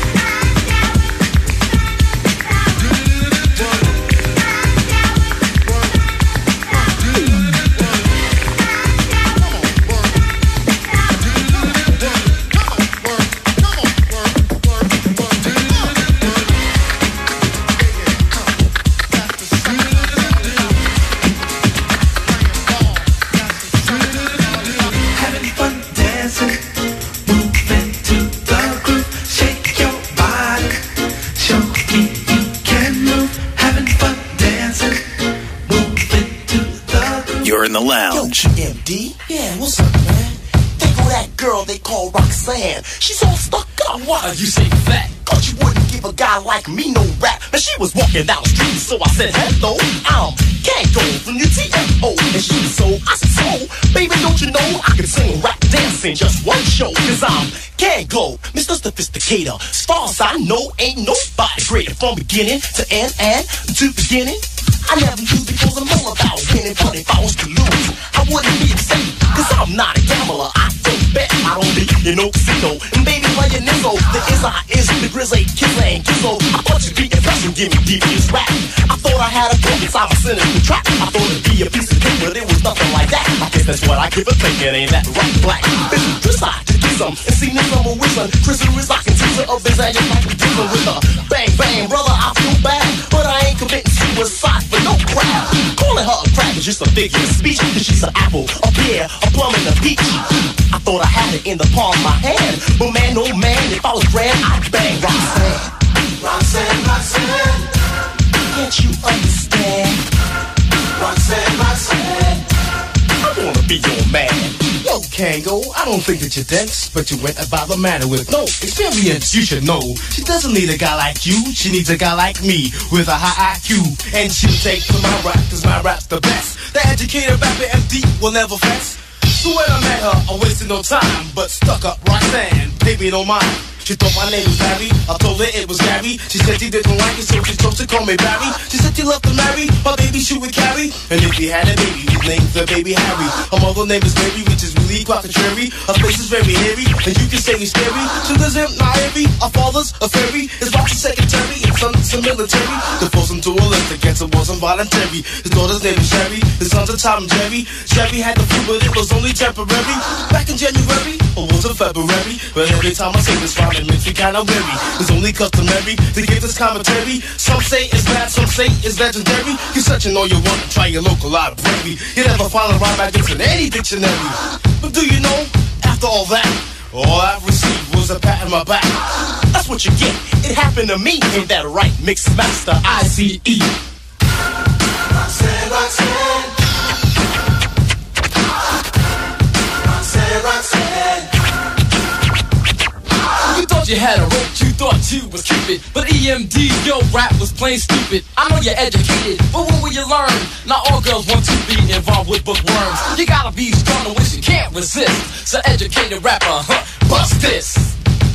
Having fun dancing, moving to the groove. Shake your body, show me you can move. Having fun dancing, moving to the groove. You're in the lounge. Yo, M D? Yeah, what's up, man? They go that girl they call Roxanne. She's all stuck up. Why you say fat? Cause you wouldn't give a guy like me no rap. And she was walking down the street, so I said, hello, I'm Kango from the T M O. And she was so, I said, so, baby, don't you know I can sing, rap, dance in just one show. Cause I'm Kango, Mister Sophisticator. As far as I know, ain't nobody greater. From beginning to end and to beginning. I never lose because I'm all about winning. But if I was to lose, I wouldn't be upset. Cause I'm not a gambler, I don't bet. I don't be in no casino. And baby, playing Nizzo. The is I is the grizzly killing Gizzo. I thought you'd be impressed and give me devious rap. I thought I had a book inside my sinister trap. I thought it'd be a piece of cake, but it was nothing like that. I guess that's what I give a think. It ain't that right black. This is Chris I to do some and see this number wisdom. Chris is like a teaser of his annual like dealing with a bang bang, brother. I feel bad, but I ain't committing suicide for no crap. Calling her a crab is just a figure of speech. Cause she's an apple, a pear, a plum, and a peach. I thought I had it in the palm of my hand, but man, oh man, if I was grand, I'd bang Roxanne. Roxanne, Roxanne, can't you understand? Roxanne, Roxanne, I wanna be your man. Yo, Kango, I don't think that you're dense, but you went about the matter with no experience. You should know she doesn't need a guy like you. She needs a guy like me with a high I Q, and she'll take to my rap, cause my rap's the best. The educated rapper M D will never fess. So when I met her, I wasted no time, but stuck up Roxanne, baby don't mind. She thought my name was Barry, I told her it was Gary. She said she didn't like it, so she chose to call me Barry. She said she loved to marry, my baby she would carry. And if he had a baby, his name's the baby Harry. Her mother name is Mary, which is really quite contrary. Her face is very hairy, and you can say he's scary. She lives in Nairi, our father's a fairy. His wife's a secretary, his son's a military. To force him to a list against it wasn't voluntary. His daughter's name is Sherry, his son's a Tom and Jerry. Sherry had the flu, but it was only temporary. Back in January, or was it February? But every time I say this rhyme, it makes me kinda weary. It's only customary to give this commentary. Some say it's bad, some say it's legendary. You searching all you want to try your local library. You never find a rhyme like this in any dictionary. But do you know, after all that, all I received was a pat on my back. That's what you get. It happened to me. Ain't that right, Mix Master I C E? Roxanne, Roxanne, Roxanne, Roxanne. You thought you had a rope, you thought you was Cupid. But E M D, your rap was plain stupid. I know you're educated, but when will you learn? Not all girls want to be involved with bookworms. You gotta be strong to which you can't resist. So educated rapper, huh, bust this.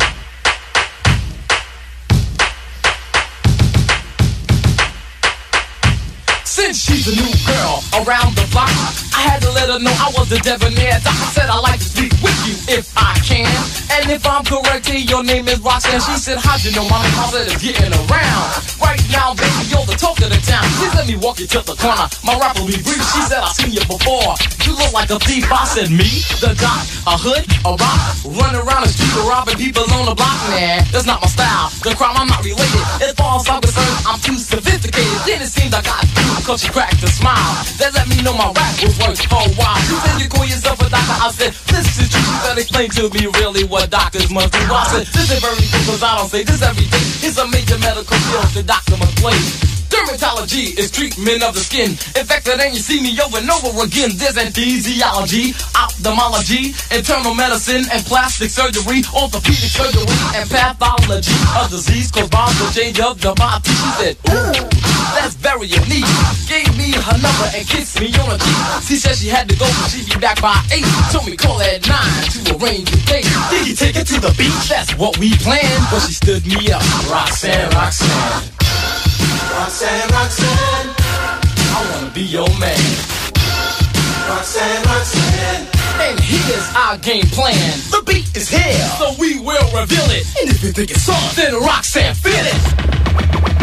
Since she's a new girl around the block, I had to let her know I was the debonair. Doctor said I like to speak with you if I can. And if I'm correct, hey, your name is Roxanne. She said, how'd you know my name? I said, it's getting around. Right now, baby, you're the talk of the town. Please let me walk you to the corner. My rap will be brief. She said, I've seen you before. You look like a thief. I said, me? The doc? A hood? A rock? Running around the street robbing people on the block? Nah, that's not my style. The crime, I'm not related. As far as I'm concerned, I'm too sophisticated. Then it seems I got you, cause you cracked a smile. That let me know my rap was worth for a while. You said you call yourself a doctor. I said, this is true. You better explain to me really what doctors must do. I said, this is very good cause I don't say this every day. It's a major medical field the doctor must play. Dermatology is treatment of the skin. In fact, then you see me over and over again. There's anesthesiology, ophthalmology, internal medicine and plastic surgery, orthopedic surgery and pathology. A disease caused by the change of the body. She said, ooh, that's very unique. Gave me her number and kissed me on the cheek. She said she had to go, but she'd be back by eight. Told me call at nine to arrange the date. Did you take her to the beach? That's what we planned. But she stood me up. Roxanne, Roxanne. Roxanne, Roxanne, I wanna be your man. Roxanne, Roxanne, and here's our game plan. The beat is here, so we will reveal it. And if you think it's soft, then Roxanne, feel it.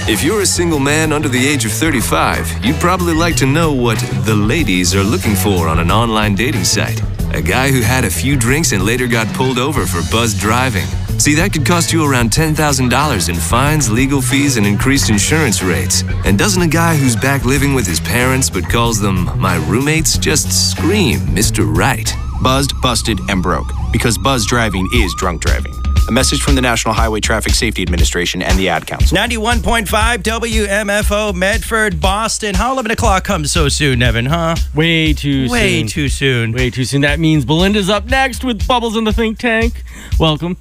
If you're a single man under the age of thirty-five, you'd probably like to know what the ladies are looking for on an online dating site. A guy who had a few drinks and later got pulled over for buzzed driving. See, that could cost you around ten thousand dollars in fines, legal fees, and increased insurance rates. And doesn't a guy who's back living with his parents but calls them my roommates just scream Mister Right? Buzzed, busted, and broke. Because buzz driving is drunk driving. A message from the National Highway Traffic Safety Administration and the Ad Council. ninety-one point five W M F O, Medford, Boston. How eleven o'clock comes so soon, Evan, huh? Way too soon. Way too soon. Way too soon. That means Belinda's up next with Bubbles in the Think Tank. Welcome.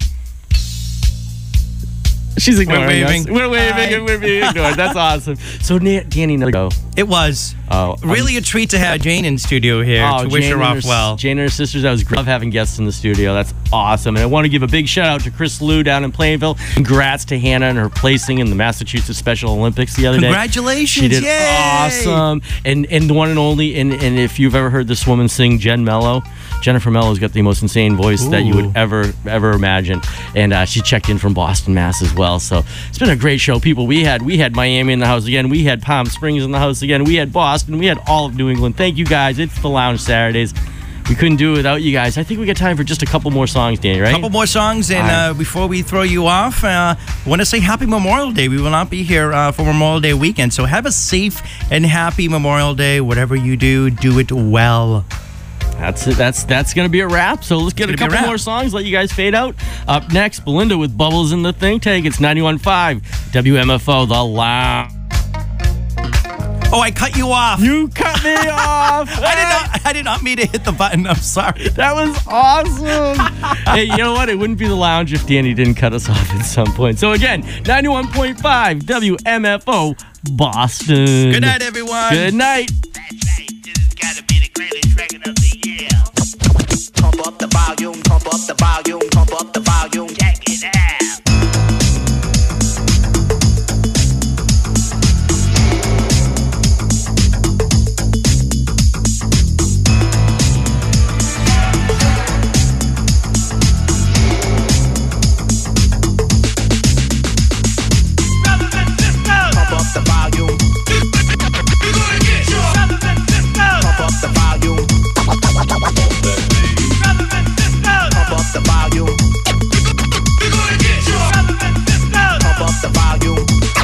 She's ignoring We're waving. us. We're waving Hi. and we're being ignored. That's awesome. So, Na- Danny, no go. It was. Oh, really a treat to have Jane in studio here Oh, to wish Jane her and off her, well. Jane and her sisters, I was great. Love having guests in the studio. That's awesome. And I want to give a big shout out to Chris Liu down in Plainville. Congrats to Hannah and her placing in the Massachusetts Special Olympics the other day. Congratulations. She did Yay. awesome. And and the one and only, and, and if you've ever heard this woman sing, Jen Mello, Jennifer Mello's got the most insane voice that you Ooh. would ever, ever imagine. And uh, she checked in from Boston, Mass as well. So it's been a great show, people. We had we had Miami in the house again. We had Palm Springs in the house again. We had Boston. We had all of New England. Thank you guys. It's the Lounge Saturdays. We couldn't do it without you guys. I think we got time for just a couple more songs, Danny, right? A couple more songs, and uh, before we throw you off, uh, I want to say Happy Memorial Day. We will not be here uh, for Memorial Day weekend, so have a safe and happy Memorial Day. Whatever you do, do it well. That's it. That's that's gonna be a wrap. So let's get a It's gonna be a couple wrap. more songs. Let you guys fade out. Up next, Belinda with Bubbles in the Think Tank. It's ninety-one point five W M F O, The Lounge. Oh, I cut you off. You cut me off. I did not. I did not mean to hit the button. I'm sorry. That was awesome. Hey, you know what? It wouldn't be the Lounge if Danny didn't cut us off at some point. So again, ninety-one point five W M F O, Boston. Good night, everyone. Good night. Pump up the volume, pump up the volume, pump up the volume, check it out. Pump up the volume. Pump up the volume. Pump up the volume. Pump up the volume.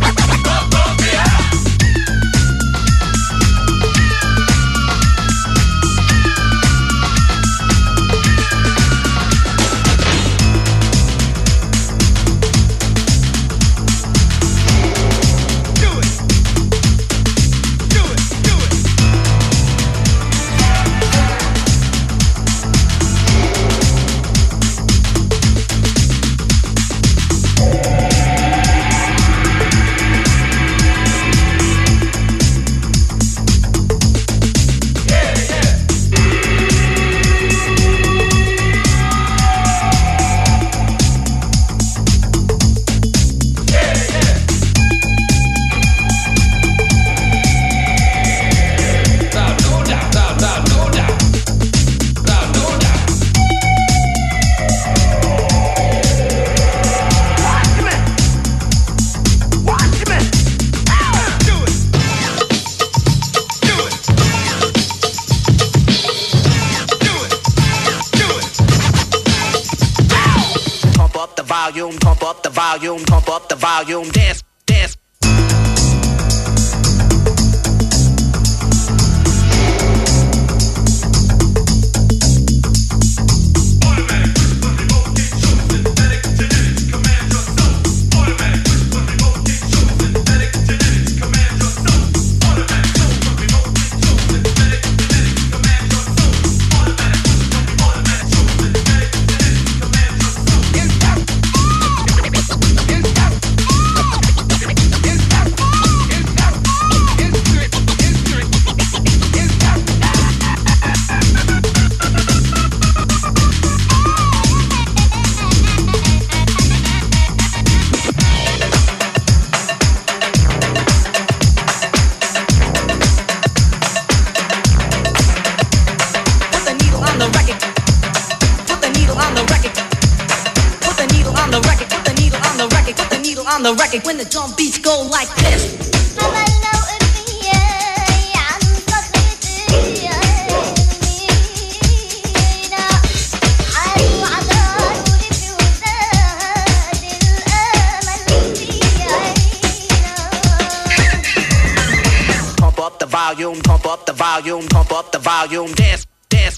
Pump up the volume, pump up the volume, pump up the volume, dance, dance. the record when the drum beats go like this. Pump up the volume, pump up the volume, pump up the volume, dance, dance.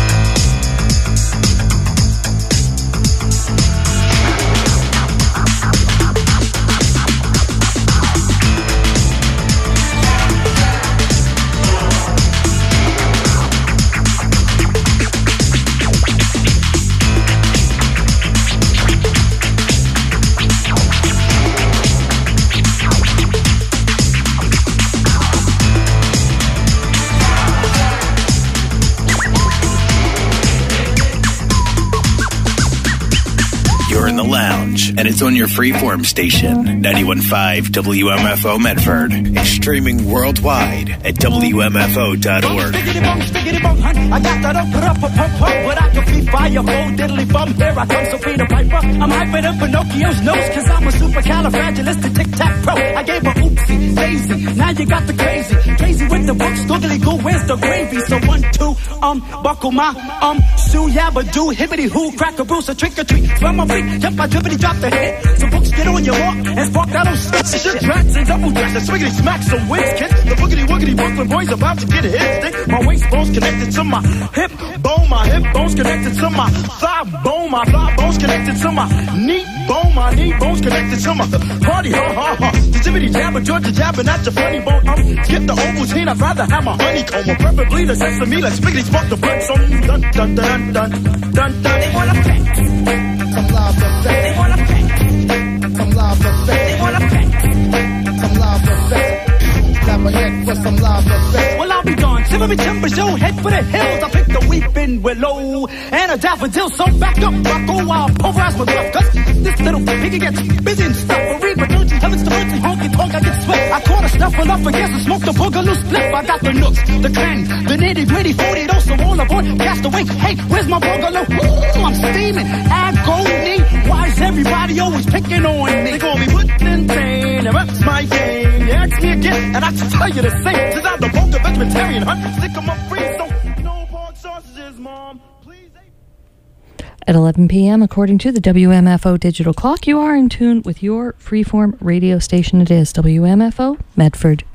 You're in the lounge, and it's on your freeform station, ninety-one point five W M F O Medford, and streaming worldwide at W M F O dot org. Stiggity bong, stiggity bong, hun. I got that up, put up, pump, pump, pump. But I can feed fire, full diddly bum. Here I come, Sophia Piper. I'm hyper than Pinocchio's nose, cause I'm a supercalifragilistic tic-tac-pro. I gave her oopsie, daisy. Now you got the crazy. Crazy with the books, googly goo, where's the gravy? So one, two, um, buckle my, um, shoe, yabba do, hibbity hoo, crack a bruise, a trick or treat. From my feet, jump, I drippity drop the hit. So books get on your walk, and spark that old shit. Shit, tracks and double dress, and swiggity smack some wins, kids. The boogity woogity Brooklyn boys about to get a hit stick. My waist bone's connected to my hip bone, my hip bone's connected to my thigh bone, my thigh bone's connected to my knee bone, my knee bone's connected to my party, ha ha ha. The jibbity jabber, Georgia jabbing at your funny bone. Um, skip the Ovaltine, I'd rather have my honeycomb, or preferably the sesame. Let's spiggity spark the blood, so dun dun dun dun dun dun. They wanna pack some love effect. They wanna pack some love effect. They wanna pack some love effect. Clap a head for some love effect. Well, I'll be gone. Shivery timbers, yo, head for the hills. I picked a weeping willow and a daffodil. So back up, I go wild, pulverize my breath. Cause this little piggy gets busy and stuff. For read, but urging heavens to earth and honky tonk, I get sweat. I caught a snuffle up against and smoked a boogaloo split. I got the nooks, the cranny, the nitty gritty, forty those so all aboard. Cast away. Hey, where's my boogaloo? Ooh, I'm steaming. Agony. Why is everybody always picking on me? They call me Woodland Pain, and that's my game. You ask me again, and I should tell you the same. Since I'm the vulgar vegetarian, huh? Stick 'em up free, so no pork sausages, mom. At eleven p.m., according to the W M F O digital clock, you are in tune with your freeform radio station. It is W M F O Medford.